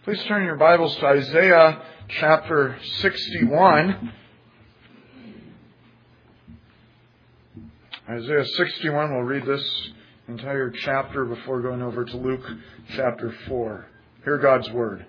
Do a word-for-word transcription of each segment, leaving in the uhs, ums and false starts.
Please turn your Bibles to Isaiah chapter sixty-one. Isaiah sixty-one, we'll read this entire chapter before going over to Luke chapter four. Hear God's Word.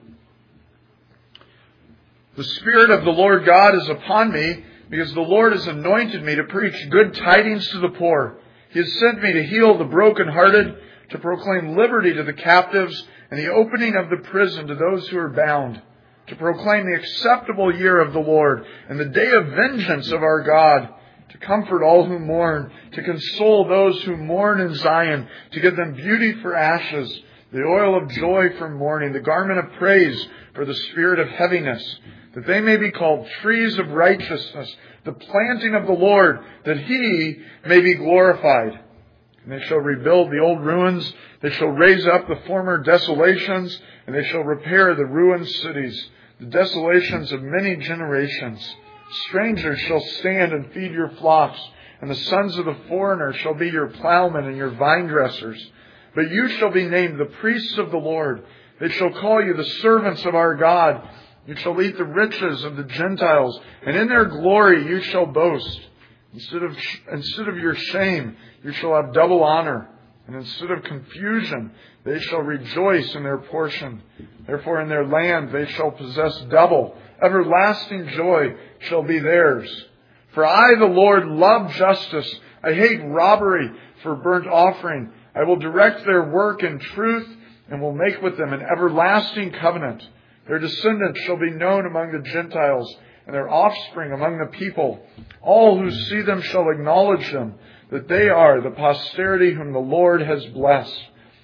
The Spirit of the Lord God is upon me, because the Lord has anointed me to preach good tidings to the poor. He has sent me to heal the brokenhearted, to proclaim liberty to the captives, and the opening of the prison to those who are bound, to proclaim the acceptable year of the Lord, and the day of vengeance of our God, to comfort all who mourn, to console those who mourn in Zion, to give them beauty for ashes, the oil of joy for mourning, the garment of praise for the spirit of heaviness, that they may be called trees of righteousness, the planting of the Lord, that He may be glorified. And they shall rebuild the old ruins, they shall raise up the former desolations, and they shall repair the ruined cities, the desolations of many generations. Strangers shall stand and feed your flocks, and the sons of the foreigner shall be your plowmen and your vine dressers. But you shall be named the priests of the Lord. They shall call you the servants of our God. You shall eat the riches of the Gentiles, and in their glory you shall boast. Instead of, instead of your shame, you shall have double honor. And instead of confusion, they shall rejoice in their portion. Therefore in their land they shall possess double. Everlasting joy shall be theirs. For I, the Lord, love justice. I hate robbery for burnt offering. I will direct their work in truth, and will make with them an everlasting covenant. Their descendants shall be known among the Gentiles, and their offspring among the people. All who see them shall acknowledge them, that they are the posterity whom the Lord has blessed.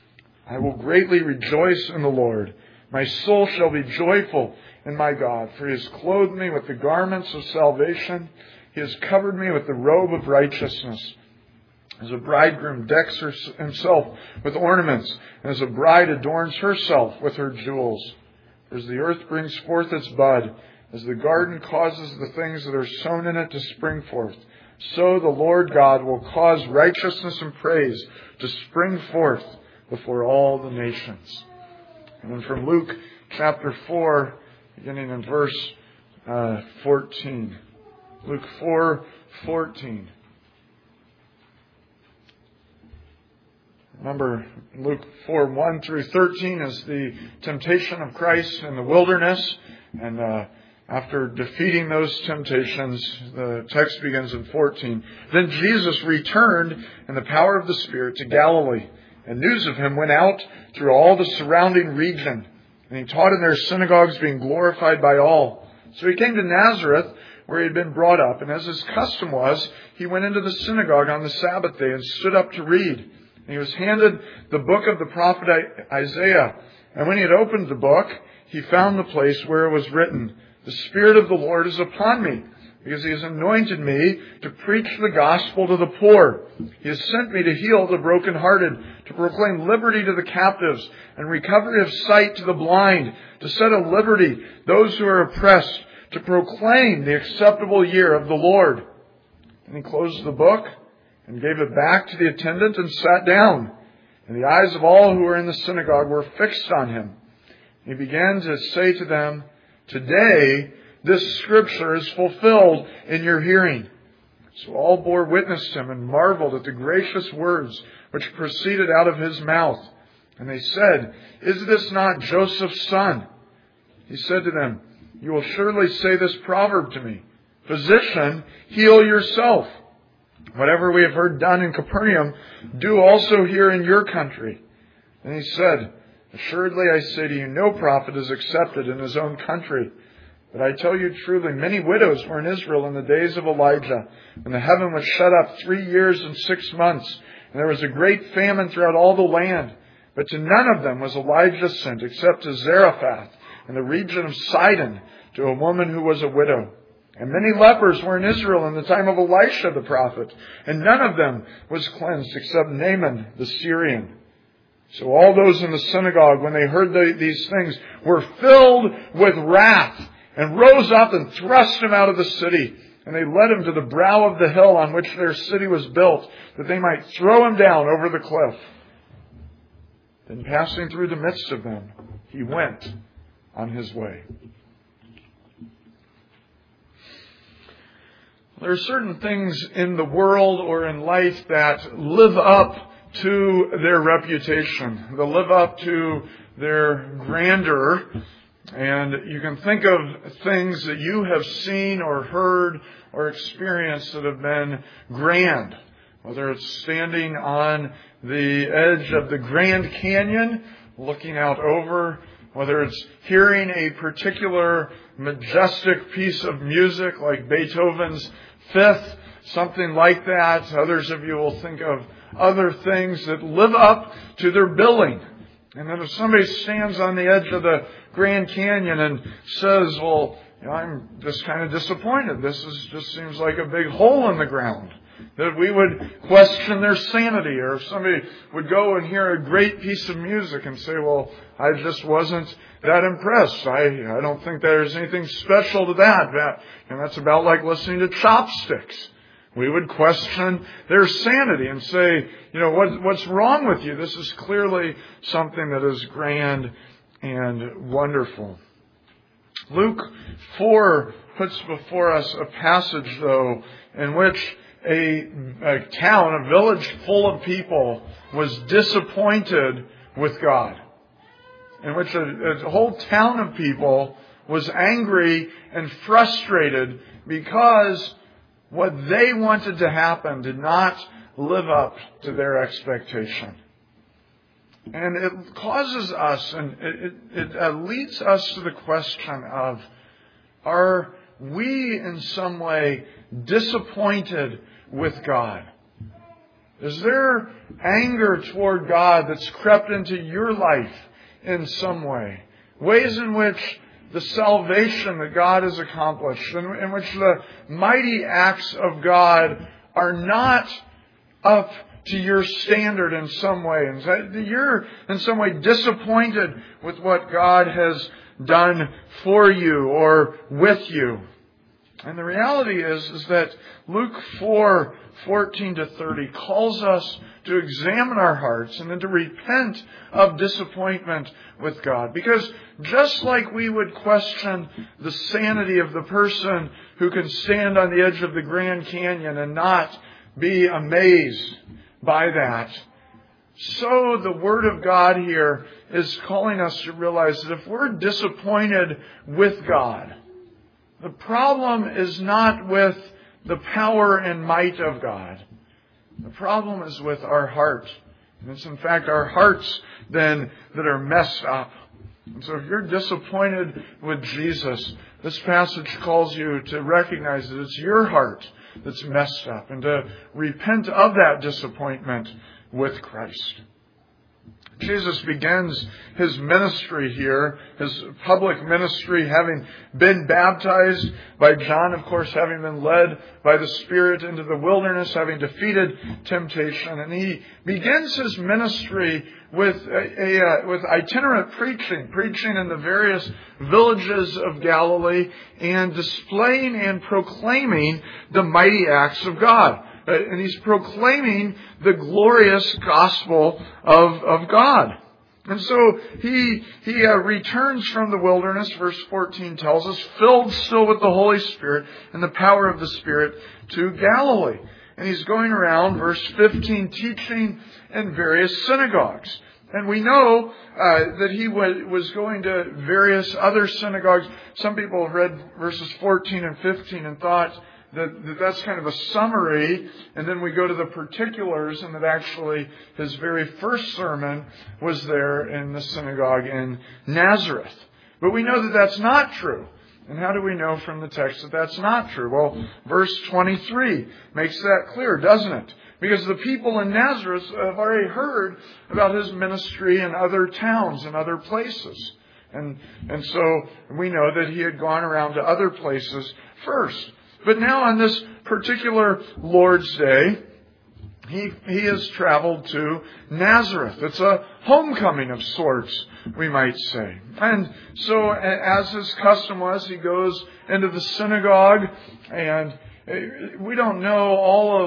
I will greatly rejoice in the Lord. My soul shall be joyful in my God, for He has clothed me with the garments of salvation. He has covered me with the robe of righteousness. As a bridegroom decks himself with ornaments, and as a bride adorns herself with her jewels. As the earth brings forth its bud, as the garden causes the things that are sown in it to spring forth, so the Lord God will cause righteousness and praise to spring forth before all the nations. And then from Luke chapter four, beginning in verse uh, fourteen. Luke four fourteen. Remember, Luke four one through thirteen is the temptation of Christ in the wilderness. And uh, after defeating those temptations, the text begins in fourteen. Then Jesus returned in the power of the Spirit to Galilee, and news of Him went out through all the surrounding region. And He taught in their synagogues, being glorified by all. So He came to Nazareth, where He had been brought up. And as His custom was, He went into the synagogue on the Sabbath day and stood up to read. And He was handed the book of the prophet Isaiah. And when He had opened the book, He found the place where it was written, "The Spirit of the Lord is upon me, because He has anointed me to preach the gospel to the poor. He has sent me to heal the brokenhearted, to proclaim liberty to the captives, and recovery of sight to the blind, to set at liberty those who are oppressed, to proclaim the acceptable year of the Lord." And He closed the book and gave it back to the attendant and sat down. And the eyes of all who were in the synagogue were fixed on Him. He began to say to them, "Today this scripture is fulfilled in your hearing." So all bore witness to Him and marveled at the gracious words which proceeded out of His mouth. And they said, "Is this not Joseph's son?" He said to them, "You will surely say this proverb to me, 'Physician, heal yourself. Whatever we have heard done in Capernaum, do also here in your country.' And He said, 'Assuredly I say to you, no prophet is accepted in his own country. But I tell you truly, many widows were in Israel in the days of Elijah, when the heaven was shut up three years and six months, and there was a great famine throughout all the land. But to none of them was Elijah sent, except to Zarephath in the region of Sidon, to a woman who was a widow. And many lepers were in Israel in the time of Elisha the prophet, and none of them was cleansed except Naaman the Syrian.' So all those in the synagogue, when they heard the, these things, were filled with wrath, and rose up and thrust Him out of the city. And they led Him to the brow of the hill on which their city was built, that they might throw Him down over the cliff. Then passing through the midst of them, He went. on his way. There are certain things in the world or in life that live up to their reputation. They live up to their grandeur. And you can think of things that you have seen or heard or experienced that have been grand. Whether it's standing on the edge of the Grand Canyon, looking out over, whether it's hearing a particular majestic piece of music like Beethoven's Fifth, something like that. Others of you will think of other things that live up to their billing. And then if somebody stands on the edge of the Grand Canyon and says, well, you know, I'm just kind of disappointed. This is, just seems like a big hole in the ground. That we would question their sanity. Or if somebody would go and hear a great piece of music and say, well, I just wasn't that impressed. I, I don't think there's anything special to that. that. And that's about like listening to Chopsticks. We would question their sanity and say, you know, what, what's wrong with you? This is clearly something that is grand and wonderful. Luke four puts before us a passage, though, in which a, a town, a village full of people was disappointed with God. In which a, a whole town of people was angry and frustrated because what they wanted to happen did not live up to their expectation. And it causes us, and it, it, it leads us to the question of, are we in some way disappointed with God? Is there anger toward God that's crept into your life in some way? Ways in which the salvation that God has accomplished, in, in which the mighty acts of God are not up to your standard in some way. And you're in some way disappointed with what God has done for you or with you. And the reality is, is that Luke four, fourteen to thirty calls us to examine our hearts and then to repent of disappointment with God. Because just like we would question the sanity of the person who can stand on the edge of the Grand Canyon and not be amazed by that, so the Word of God here is calling us to realize that if we're disappointed with God, the problem is not with the power and might of God. The problem is with our heart. And it's in fact our hearts then that are messed up. And so if you're disappointed with Jesus, this passage calls you to recognize that it's your heart that's messed up and to repent of that disappointment with Christ. Jesus begins his ministry here, his public ministry, having been baptized by John, of course, having been led by the Spirit into the wilderness, having defeated temptation. And he begins his ministry with a, a uh, with itinerant preaching, preaching in the various villages of Galilee and displaying and proclaiming the mighty acts of God. And he's proclaiming the glorious gospel of, of God. And so he he uh, returns from the wilderness, verse fourteen tells us, filled still with the Holy Spirit and the power of the Spirit, to Galilee. And he's going around, verse fifteen, teaching in various synagogues. And we know uh, that he w- was going to various other synagogues. Some people have read verses fourteen and fifteen and thought That, that that's kind of a summary, and then we go to the particulars, and that actually his very first sermon was there in the synagogue in Nazareth. But we know that that's not true. And how do we know from the text that that's not true? Well, verse twenty-three makes that clear, doesn't it? Because the people in Nazareth have already heard about his ministry in other towns and other places. And, and so we know that he had gone around to other places first. But now on this particular Lord's Day, he he has traveled to Nazareth. It's a homecoming of sorts, we might say. And so as his custom was, he goes into the synagogue, and we don't know all of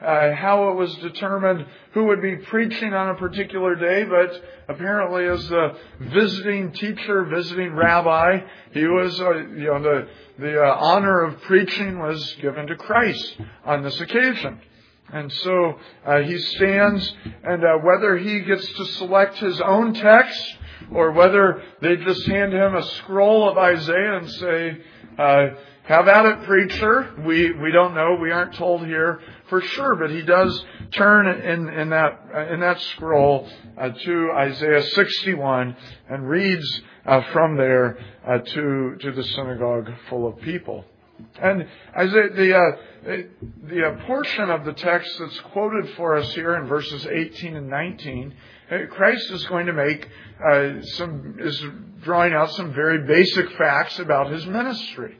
uh, how it was determined who would be preaching on a particular day, but apparently as the visiting teacher, visiting rabbi, he was, uh, you know, the, the uh, honor of preaching was given to Christ on this occasion. And so uh, he stands, and uh, whether he gets to select his own text or whether they just hand him a scroll of Isaiah and say, uh, have at it, preacher. We we don't know. We aren't told here for sure, but he does turn in in that uh, in that scroll uh, to Isaiah sixty-one and reads uh, from there uh, to to the synagogue full of people. And Isaiah, the uh, the uh, portion of the text that's quoted for us here in verses eighteen and nineteen, Christ is going to make uh, some is drawing out some very basic facts about his ministry.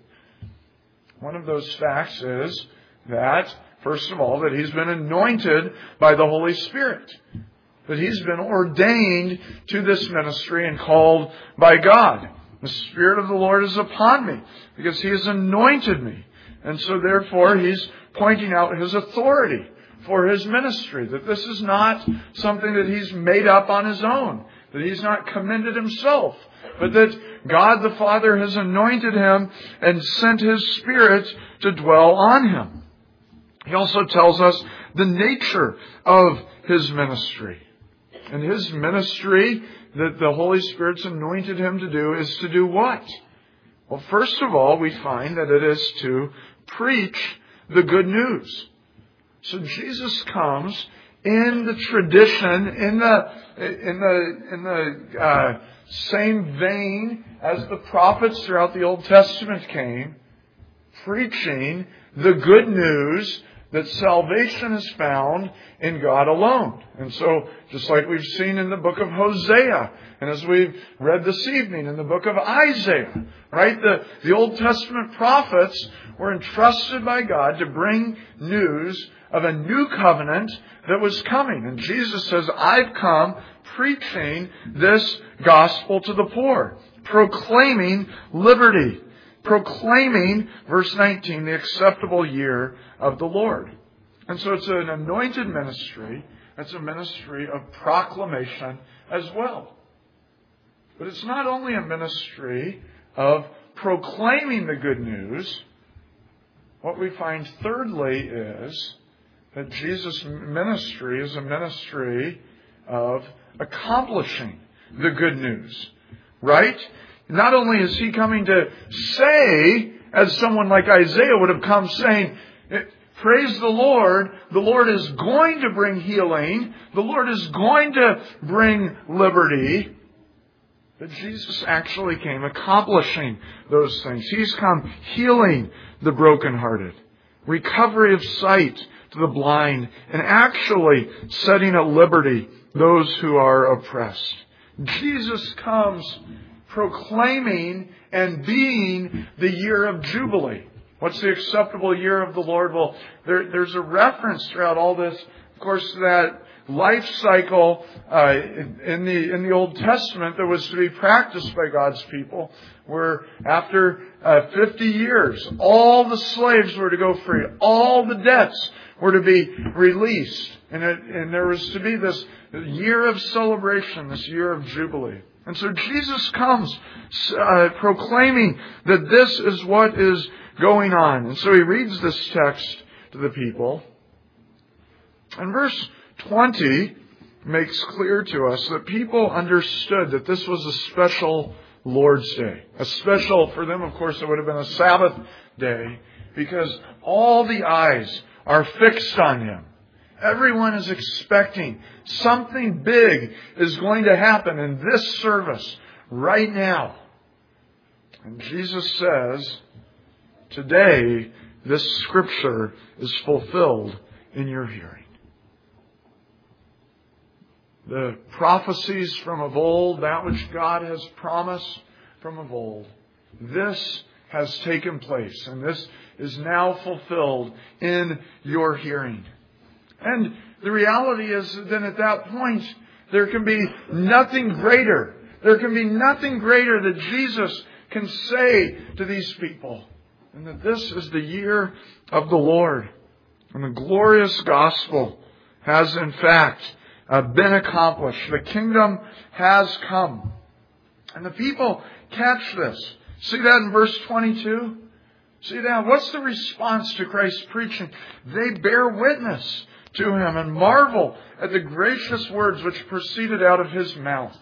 One of those facts is that, first of all, that he's been anointed by the Holy Spirit. That he's been ordained to this ministry and called by God. The Spirit of the Lord is upon me because he has anointed me. And so therefore he's pointing out his authority for his ministry. That this is not something that he's made up on his own. That he's not commended himself. But that God the Father has anointed him and sent his Spirit to dwell on him. He also tells us the nature of his ministry. And his ministry that the Holy Spirit's anointed him to do is to do what? Well, first of all, we find that it is to preach the good news. So Jesus comes in the tradition, in the in the in the uh, same vein as the prophets throughout the Old Testament came, preaching the good news that salvation is found in God alone. And so, just like we've seen in the book of Hosea, and as we've read this evening in the book of Isaiah, right? The, the Old Testament prophets were entrusted by God to bring news of a new covenant that was coming. And Jesus says, I've come preaching this gospel to the poor, proclaiming liberty, proclaiming, verse nineteen, the acceptable year of the Lord. And so it's an anointed ministry. It's a ministry of proclamation as well. But it's not only a ministry of proclaiming the good news. What we find thirdly is that Jesus' ministry is a ministry of accomplishing the good news. Right? Not only is he coming to say, as someone like Isaiah would have come saying, praise the Lord, the Lord is going to bring healing, the Lord is going to bring liberty. But Jesus actually came accomplishing those things. He's come healing the brokenhearted, recovery of sight to the blind, and actually setting at liberty those who are oppressed. Jesus comes proclaiming and being the year of Jubilee. What's the acceptable year of the Lord? Well, there, there's a reference throughout all this, of course, to that life cycle uh, in the in the Old Testament that was to be practiced by God's people, where after uh, fifty years, all the slaves were to go free, all the debts were to be released, and it, and there was to be this year of celebration, this year of Jubilee. And so Jesus comes uh, proclaiming that this is what is going on. And so he reads this text to the people. And verse twenty makes clear to us that people understood that this was a special Lord's Day. A special, for them, of course, it would have been a Sabbath day, because all the eyes are fixed on him. Everyone is expecting something big is going to happen in this service right now. And Jesus says, today this scripture is fulfilled in your hearing. The prophecies from of old, that which God has promised from of old, this has taken place, and this is now fulfilled in your hearing. And the reality is that at that point, there can be nothing greater. There can be nothing greater that Jesus can say to these people. And that this is the year of the Lord. And the glorious gospel has in fact uh, been accomplished. The kingdom has come. And the people catch this. See that in verse twenty-two? See that? What's the response to Christ's preaching? They bear witness to Him and marvel at the gracious words which proceeded out of His mouth.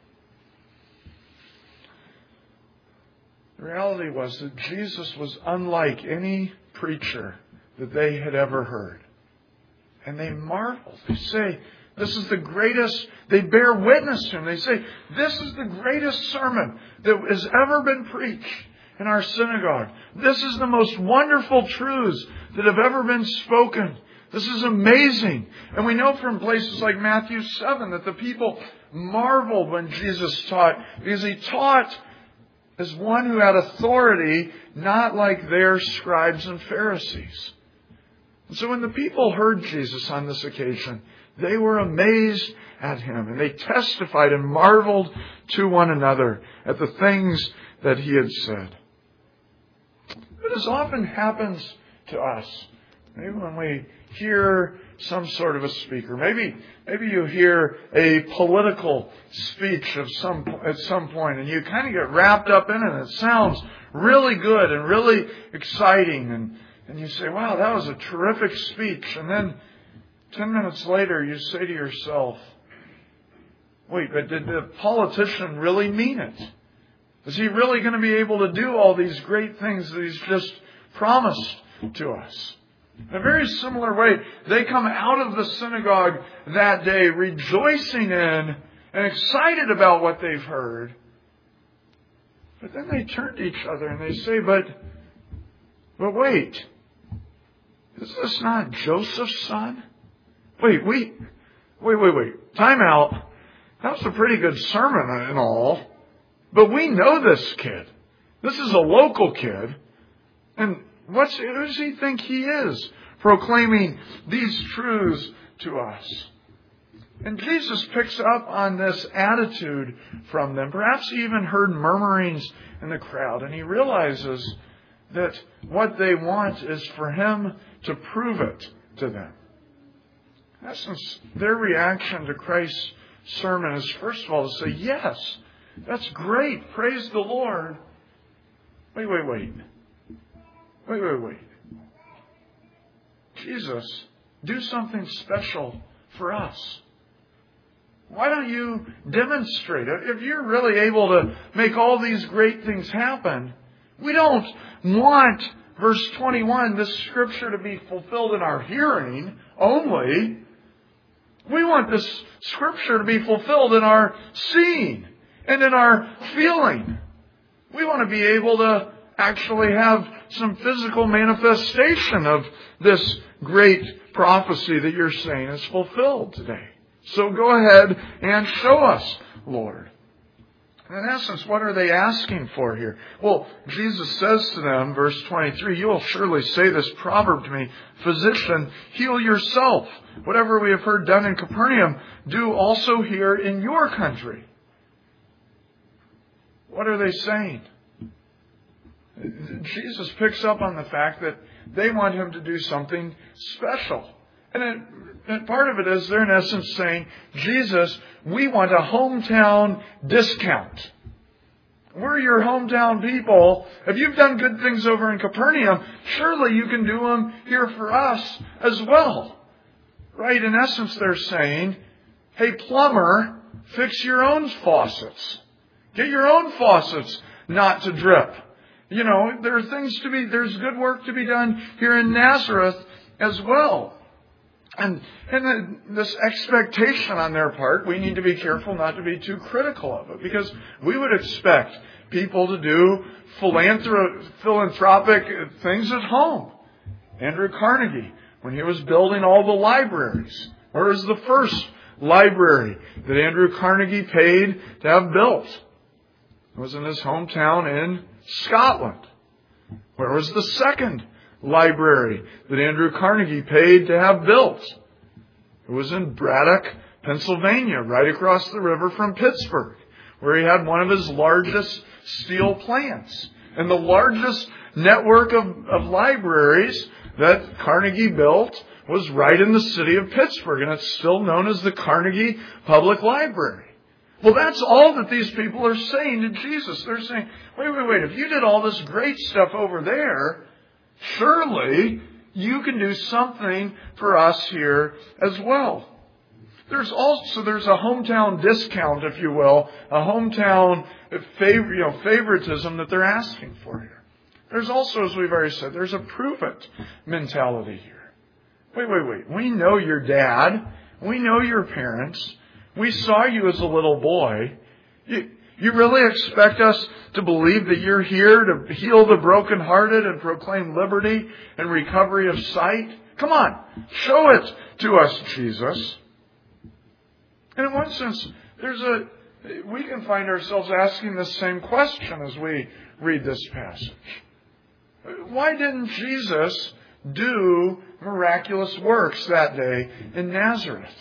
The reality was that Jesus was unlike any preacher that they had ever heard. And they marveled. They say, this is the greatest. They bear witness to Him. They say, this is the greatest sermon that has ever been preached in our synagogue. This is the most wonderful truths that have ever been spoken. This is amazing. And we know from places like Matthew seven that the people marveled when Jesus taught, because He taught as one who had authority, not like their scribes and Pharisees. And so when the people heard Jesus on this occasion, they were amazed at Him, and they testified and marveled to one another at the things that He had said. But as often happens to us, maybe when we hear some sort of a speaker, maybe maybe you hear a political speech of some at some point, and you kind of get wrapped up in it, and it sounds really good and really exciting, and, and you say, wow, that was a terrific speech. And then ten minutes later, you say to yourself, wait, but did the politician really mean it? Is he really going to be able to do all these great things that he's just promised to us? In a very similar way, they come out of the synagogue that day rejoicing in and excited about what they've heard. But then they turn to each other and they say, but, but wait, is this not Joseph's son? Wait, we, wait, wait, wait, time out. That was a pretty good sermon and all. But we know this kid. This is a local kid. And what's, who does he think he is, proclaiming these truths to us? And Jesus picks up on this attitude from them. Perhaps he even heard murmurings in the crowd. And he realizes that what they want is for Him to prove it to them. In essence, their reaction to Christ's sermon is, first of all, to say, yes, that's great. Praise the Lord. Wait, wait, wait. Wait, wait, wait. Jesus, do something special for us. Why don't you demonstrate it? If you're really able to make all these great things happen, we don't want, verse twenty-one, this scripture to be fulfilled in our hearing only. We want this scripture to be fulfilled in our seeing and in our feeling. We want to be able to actually have some physical manifestation of this great prophecy that you're saying is fulfilled today. So go ahead and show us, Lord. In essence, what are they asking for here? Well, Jesus says to them, verse twenty-three, you will surely say this proverb to me, physician, heal yourself. Whatever we have heard done in Capernaum, do also here in your country. What are they saying? Jesus picks up on the fact that they want Him to do something special. And, it, and part of it is they're in essence saying, Jesus, we want a hometown discount. We're your hometown people. If you've done good things over in Capernaum, surely you can do them here for us as well. Right? In essence, they're saying, hey, plumber, fix your own faucets. Get your own faucets not to drip. You know, there are things to be, there's good work to be done here in Nazareth as well. And, and this expectation on their part, we need to be careful not to be too critical of it, because we would expect people to do philanthrop- philanthropic things at home. Andrew Carnegie, when he was building all the libraries, where was the first library that Andrew Carnegie paid to have built? It was in his hometown in Scotland. Where was the second library that Andrew Carnegie paid to have built? It was in Braddock, Pennsylvania, right across the river from Pittsburgh, where he had one of his largest steel plants. And the largest network of, of libraries that Carnegie built was right in the city of Pittsburgh, and it's still known as the Carnegie Public Library. Well, that's all that these people are saying to Jesus. They're saying, wait, wait, wait, if you did all this great stuff over there, surely you can do something for us here as well. There's also, there's a hometown discount, if you will, a hometown favor, you know, favoritism that they're asking for here. There's also, as we've already said, there's a prove-it mentality here. Wait, wait, wait. We know your dad. We know your parents. We saw you as a little boy. You, you really expect us to believe that you're here to heal the brokenhearted and proclaim liberty and recovery of sight? Come on, show it to us, Jesus. And in one sense, there's a we can find ourselves asking the same question as we read this passage. Why didn't Jesus do miraculous works that day in Nazareth?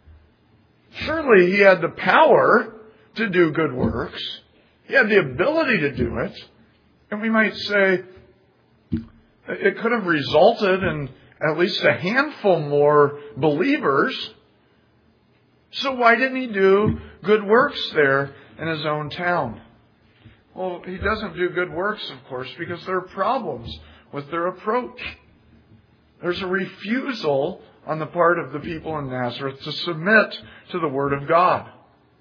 Surely he had the power to do good works. He had the ability to do it. And we might say it could have resulted in at least a handful more believers. So why didn't he do good works there in his own town? Well, he doesn't do good works, of course, because there are problems with their approach. There's a refusal on the part of the people in Nazareth to submit to the Word of God.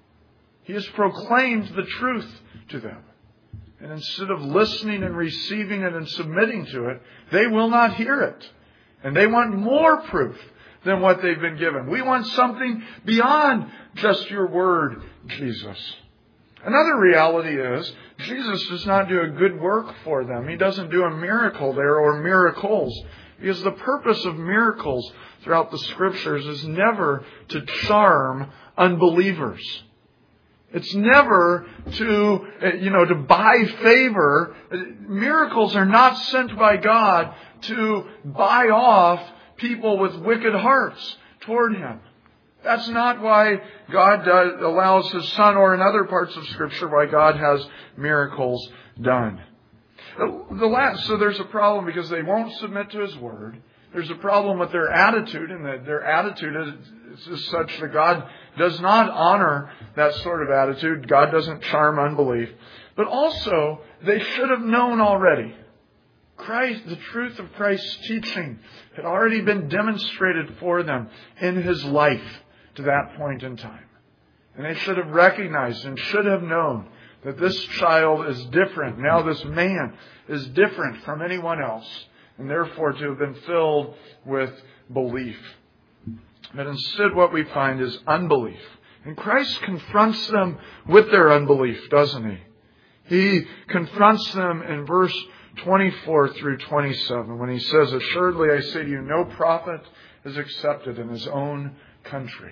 He has proclaimed the truth to them. And instead of listening and receiving it and submitting to it, they will not hear it. And they want more proof than what they've been given. We want something beyond just your word, Jesus. Another reality is, Jesus does not do a good work for them. He doesn't do a miracle there or miracles. Because the purpose of miracles throughout the Scriptures is never to charm unbelievers. It's never to, you know, to buy favor. Miracles are not sent by God to buy off people with wicked hearts toward Him. That's not why God does, allows His Son, or in other parts of Scripture, why God has miracles done. The last, so there's a problem because they won't submit to His Word. There's a problem with their attitude, and that their attitude is, is such that God does not honor that sort of attitude. God doesn't charm unbelief. But also, they should have known already. Christ, the truth of Christ's teaching had already been demonstrated for them in His life to that point in time. And they should have recognized and should have known that this child is different. Now this man is different from anyone else. And therefore to have been filled with belief. But instead what we find is unbelief. And Christ confronts them with their unbelief, doesn't He? He confronts them in verse twenty-four through twenty-seven when He says, "Assuredly I say to you, no prophet is accepted in his own country."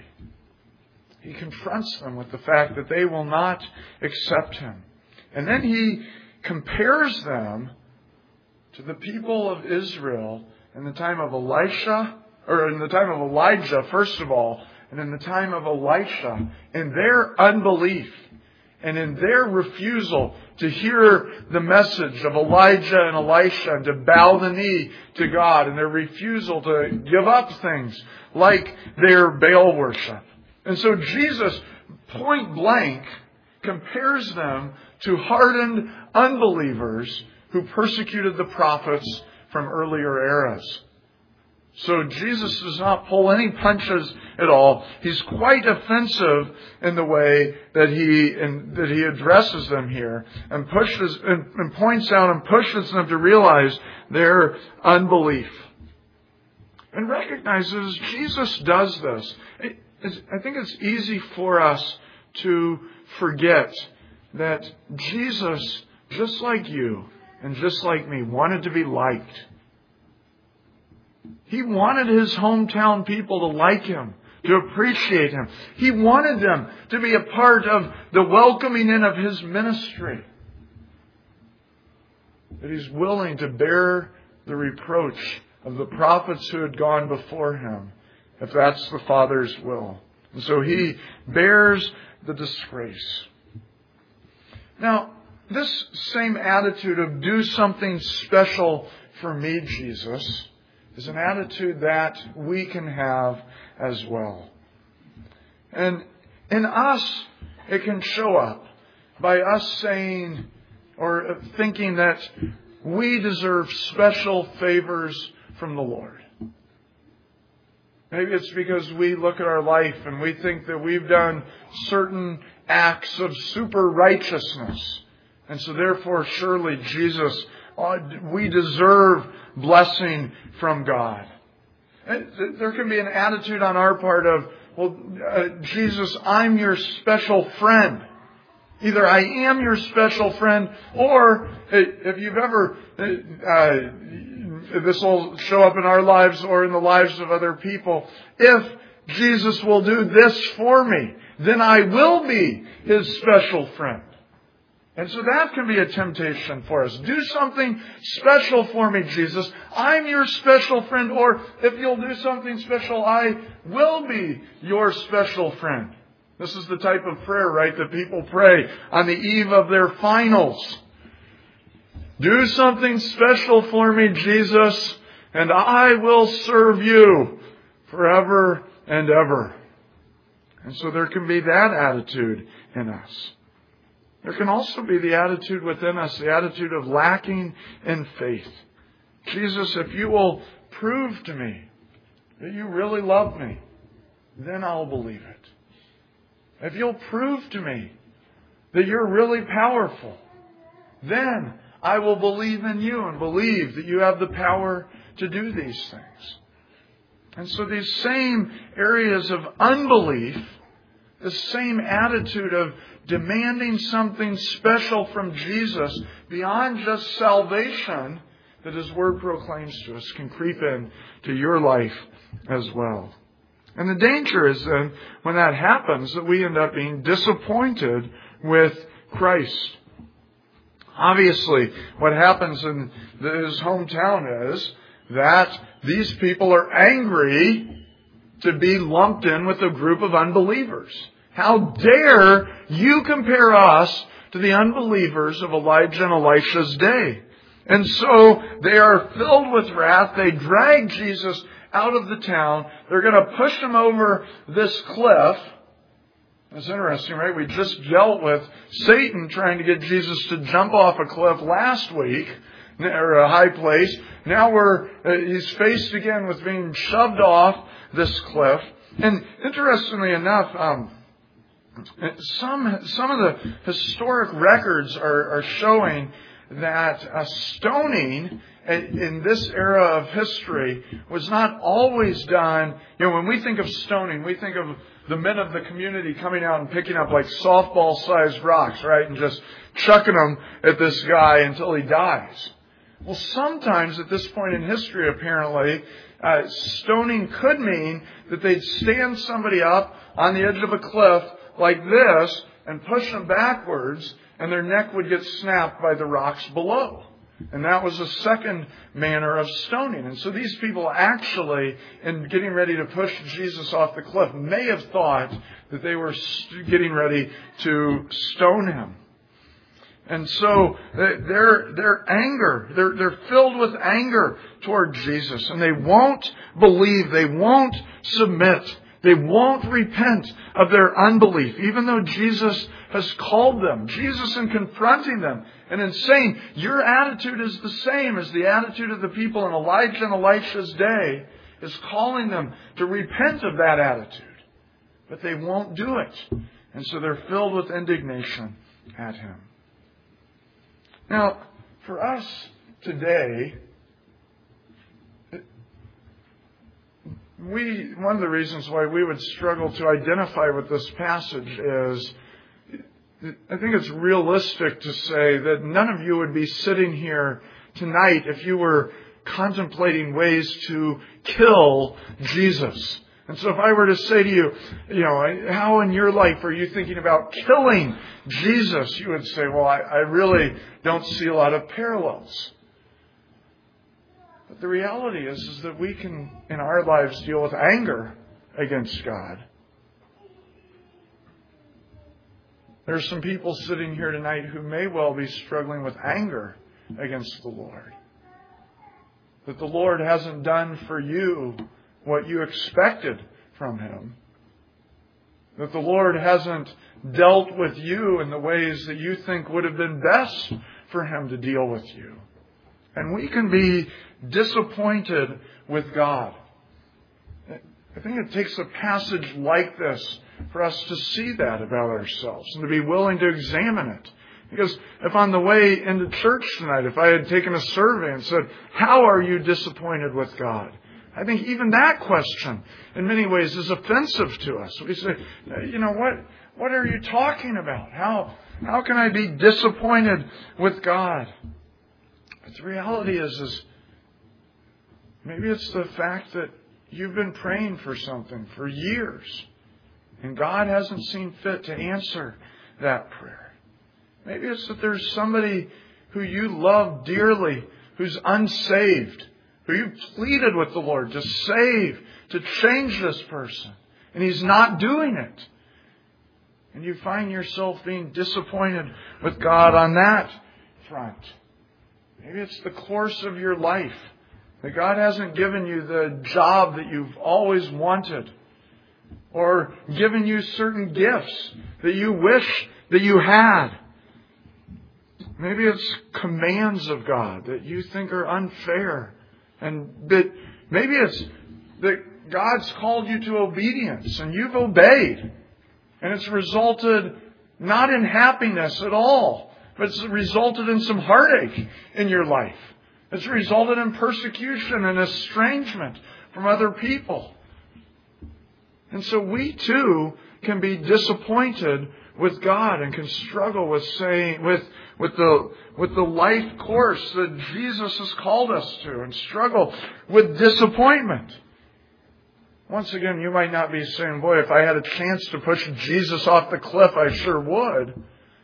He confronts them with the fact that they will not accept Him. And then He compares them to the people of Israel in the time of Elisha, or in the time of Elijah, first of all, and in the time of Elisha, in their unbelief and in their refusal to hear the message of Elijah and Elisha and to bow the knee to God, and their refusal to give up things like their Baal worship. And so Jesus, point blank, compares them to hardened unbelievers who persecuted the prophets from earlier eras. So Jesus does not pull any punches at all. He's quite offensive in the way that he in, that he addresses them here, and pushes and, and points out and pushes them to realize their unbelief. And recognizes Jesus does this. It, I think it's easy for us to forget that Jesus, just like you and just like me, wanted to be liked. He wanted His hometown people to like Him, to appreciate Him. He wanted them to be a part of the welcoming in of His ministry. That He's willing to bear the reproach of the prophets who had gone before Him, if that's the Father's will. And so He bears the disgrace. Now, this same attitude of do something special for me, Jesus, is an attitude that we can have as well. And in us, it can show up by us saying or thinking that we deserve special favors from the Lord. Maybe it's because we look at our life and we think that we've done certain acts of super righteousness. And so therefore, surely Jesus, we deserve blessing from God. And there can be an attitude on our part of, well, uh, Jesus, I'm your special friend. Either I am your special friend, or if you've ever, uh, this will show up in our lives or in the lives of other people. If Jesus will do this for me, then I will be His special friend. And so that can be a temptation for us. Do something special for me, Jesus. I'm your special friend. Or if you'll do something special, I will be your special friend. This is the type of prayer, right, that people pray on the eve of their finals. Do something special for me, Jesus, and I will serve you forever and ever. And so there can be that attitude in us. There can also be the attitude within us, the attitude of lacking in faith. Jesus, if you will prove to me that you really love me, then I'll believe it. If you'll prove to me that you're really powerful, then I will believe in you and believe that you have the power to do these things. And so these same areas of unbelief, the same attitude of demanding something special from Jesus beyond just salvation that His Word proclaims to us, can creep in to your life as well. And the danger is then, when that happens, that we end up being disappointed with Christ. Obviously, what happens in his hometown is that these people are angry to be lumped in with a group of unbelievers. How dare you compare us to the unbelievers of Elijah and Elisha's day? And so they are filled with wrath. They drag Jesus out of the town. They're going to push him over this cliff. It's interesting, right? We just dealt with Satan trying to get Jesus to jump off a cliff last week, or a high place. Now we're uh, he's faced again with being shoved off this cliff. And interestingly enough, um, some some of the historic records are, are showing that uh, stoning in this era of history was not always done. You know, when we think of stoning, we think of the men of the community coming out and picking up like softball-sized rocks, right, and just chucking them at this guy until he dies. Well, sometimes at this point in history, apparently, uh, stoning could mean that they'd stand somebody up on the edge of a cliff like this and push them backwards, and their neck would get snapped by the rocks below. And that was a second manner of stoning. And so these people actually, in getting ready to push Jesus off the cliff, may have thought that they were getting ready to stone him. And so their their anger, they're, they're filled with anger toward Jesus. And they won't believe, they won't submit. They won't repent of their unbelief, even though Jesus has called them. Jesus, in confronting them and in saying, your attitude is the same as the attitude of the people in Elijah and Elisha's day, is calling them to repent of that attitude. But they won't do it. And so they're filled with indignation at him. Now, for us today, We, one of the reasons why we would struggle to identify with this passage is, I think it's realistic to say that none of you would be sitting here tonight if you were contemplating ways to kill Jesus. And so if I were to say to you, you know, how in your life are you thinking about killing Jesus? You would say, well, I, I really don't see a lot of parallels. But the reality is, is that we can, in our lives, deal with anger against God. There are some people sitting here tonight who may well be struggling with anger against the Lord. that the Lord hasn't done for you what you expected from Him, that the Lord hasn't dealt with you in the ways that you think would have been best for Him to deal with you. And we can be disappointed with God. I think it takes a passage like this for us to see that about ourselves and to be willing to examine it. Because if on the way into church tonight, if I had taken a survey and said, how are you disappointed with God? I think even that question, in many ways, is offensive to us. We say, you know, what what are you talking about? How how can I be disappointed with God? But the reality is, is maybe it's the fact that you've been praying for something for years, and God hasn't seen fit to answer that prayer. Maybe it's that there's somebody who you love dearly who's unsaved, who you pleaded with the Lord to save, to change this person, and He's not doing it. And you find yourself being disappointed with God on that front. Maybe it's the course of your life, that God hasn't given you the job that you've always wanted, or given you certain gifts that you wish that you had. Maybe it's commands of God that you think are unfair. And that maybe it's that God's called you to obedience and you've obeyed. And it's resulted not in happiness at all, but it's resulted in some heartache in your life. It's resulted in persecution and estrangement from other people. And so we too can be disappointed with God and can struggle with saying with with the with the life course that Jesus has called us to, and struggle with disappointment. Once again, you might not be saying, boy, if I had a chance to push Jesus off the cliff, I sure would.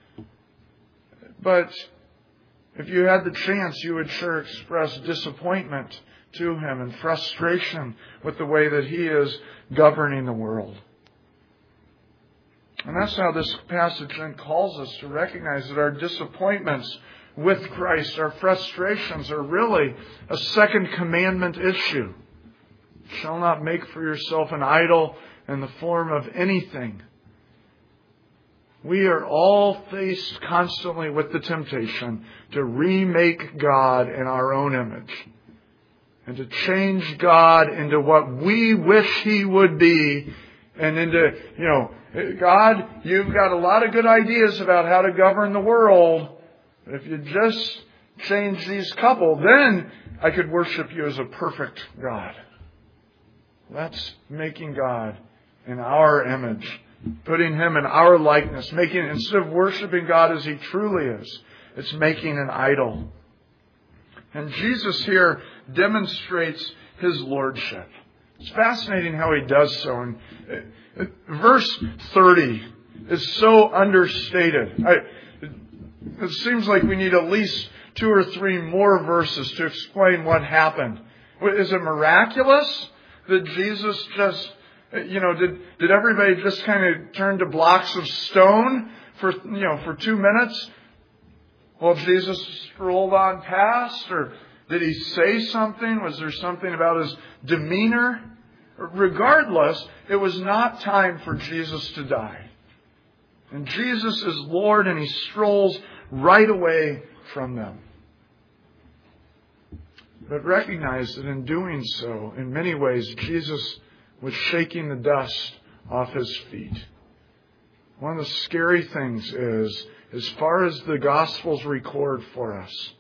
But if you had the chance, you would sure express disappointment to Him and frustration with the way that He is governing the world. And that's how this passage then calls us to recognize that our disappointments with Christ, our frustrations, are really a second commandment issue. You shall not make for yourself an idol in the form of anything. We are all faced constantly with the temptation to remake God in our own image, and to change God into what we wish He would be, and into, you know, God, you've got a lot of good ideas about how to govern the world, but if you just change these couple, then I could worship you as a perfect God. That's making God in our image, putting Him in our likeness, making, instead of worshiping God as He truly is, it's making an idol. And Jesus here demonstrates His lordship. It's fascinating how He does so. And verse thirty is so understated. I, it seems like we need at least two or three more verses to explain what happened. Is it miraculous that Jesus just, you know, did, did everybody just kind of turn to blocks of stone for, you know, for two minutes while Jesus strolled on past? Or did He say something? Was there something about His demeanor? Regardless, it was not time for Jesus to die. And Jesus is Lord, and He strolls right away from them. But recognize that in doing so, in many ways, Jesus was shaking the dust off His feet. One of the scary things is, as far as the Gospels record for us,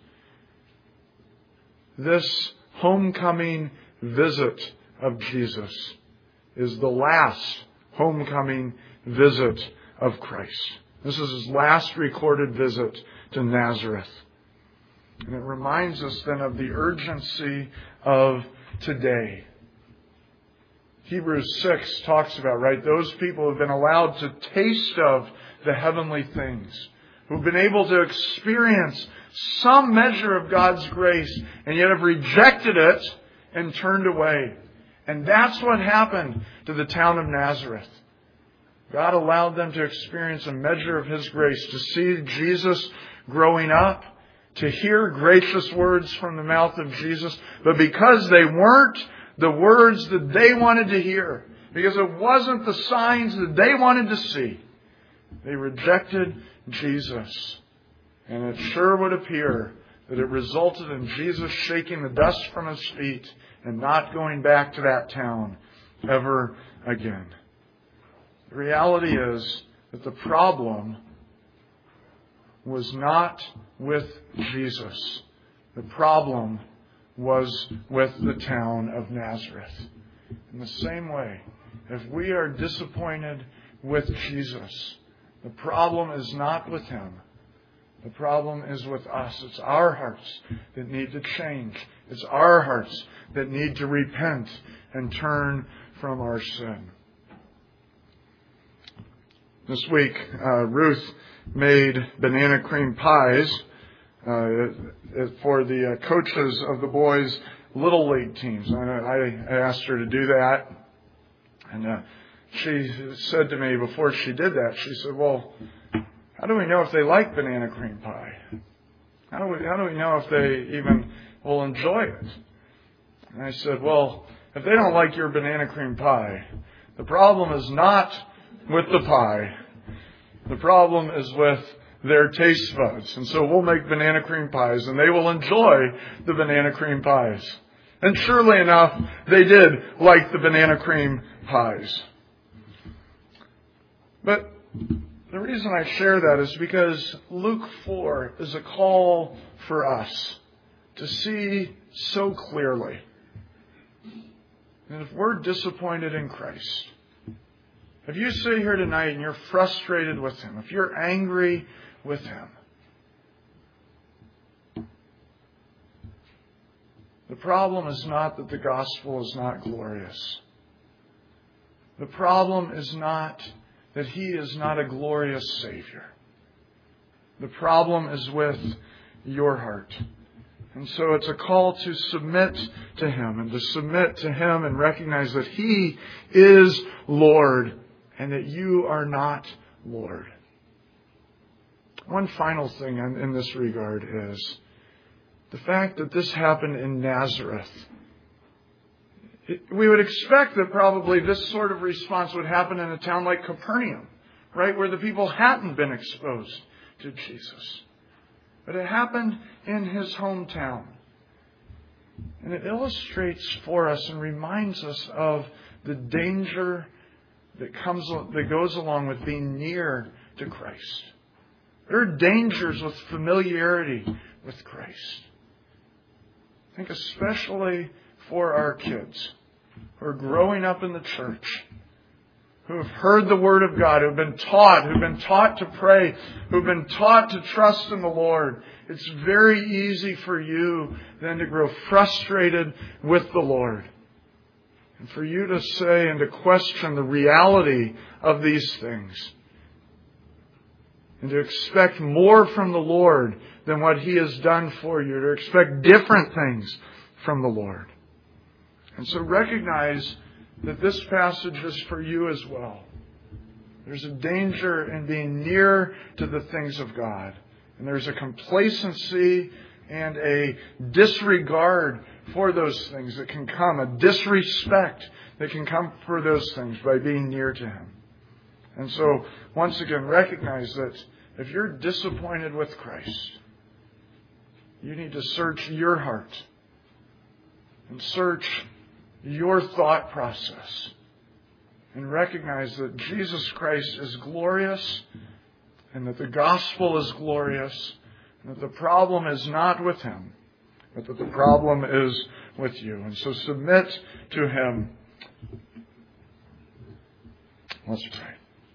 this homecoming visit of Jesus is the last homecoming visit of Christ. This is His last recorded visit to Nazareth. And it reminds us then of the urgency of today. Hebrews six talks about, right, those people who have been allowed to taste of the heavenly things, who've been able to experience some measure of God's grace, and yet have rejected it and turned away. And that's what happened to the town of Nazareth. God allowed them to experience a measure of His grace, to see Jesus growing up, to hear gracious words from the mouth of Jesus, but because they weren't the words that they wanted to hear, because it wasn't the signs that they wanted to see, they rejected Jesus. And it sure would appear that it resulted in Jesus shaking the dust from His feet and not going back to that town ever again. The reality is that the problem was not with Jesus. The problem was with the town of Nazareth. In the same way, if we are disappointed with Jesus, the problem is not with Him. The problem is with us. It's our hearts that need to change. It's our hearts that need to repent and turn from our sin. This week, uh, Ruth made banana cream pies uh, for the uh, coaches of the boys' Little League teams. I, I asked her to do that. And uh, she said to me before she did that, she said, well, how do we know if they like banana cream pie? How do we, how do we know if they even will enjoy it? And I said, well, if they don't like your banana cream pie, the problem is not with the pie. The problem is with their taste buds. And so we'll make banana cream pies and they will enjoy the banana cream pies. And surely enough, they did like the banana cream pies. But the reason I share that is because Luke four is a call for us to see so clearly. And if we're disappointed in Christ, if you sit here tonight and you're frustrated with Him, if you're angry with Him, the problem is not that the gospel is not glorious. The problem is not that He is not a glorious Savior. The problem is with your heart. And so it's a call to submit to Him and to submit to Him and recognize that He is Lord and that you are not Lord. One final thing in this regard is the fact that this happened in Nazareth. We would expect that probably this sort of response would happen in a town like Capernaum, right, where the people hadn't been exposed to Jesus. But it happened in His hometown. And it illustrates for us and reminds us of the danger that comes that goes along with being near to Christ. There are dangers with familiarity with Christ. I think especially for our kids who are growing up in the church, who have heard the Word of God, who have been taught, who have been taught to pray, who have been taught to trust in the Lord. It's very easy for you then to grow frustrated with the Lord. And for you to say and to question the reality of these things. And to expect more from the Lord than what He has done for you. To expect different things from the Lord. And so recognize that this passage is for you as well. There's a danger in being near to the things of God. And there's a complacency and a disregard for those things that can come, a disrespect that can come for those things by being near to Him. And so, once again, recognize that if you're disappointed with Christ, you need to search your heart and search your thought process and recognize that Jesus Christ is glorious and that the gospel is glorious and that the problem is not with Him, but that the problem is with you. And so submit to Him. Let's pray.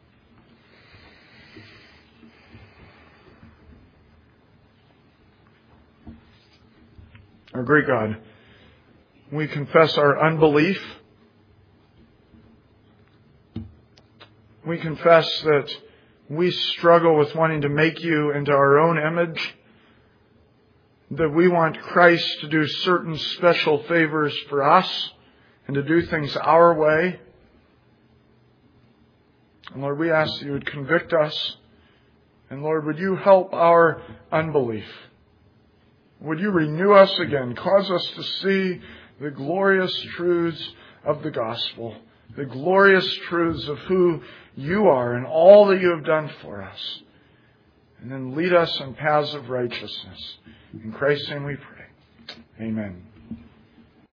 Our great God, we confess our unbelief. We confess that we struggle with wanting to make You into our own image. That we want Christ to do certain special favors for us and to do things our way. And Lord, we ask that You would convict us. And Lord, would You help our unbelief? Would you renew us again? Cause us to see the glorious truths of the gospel, the glorious truths of who you are and all that you have done for us. And then lead us in paths of righteousness. In Christ's name we pray. Amen.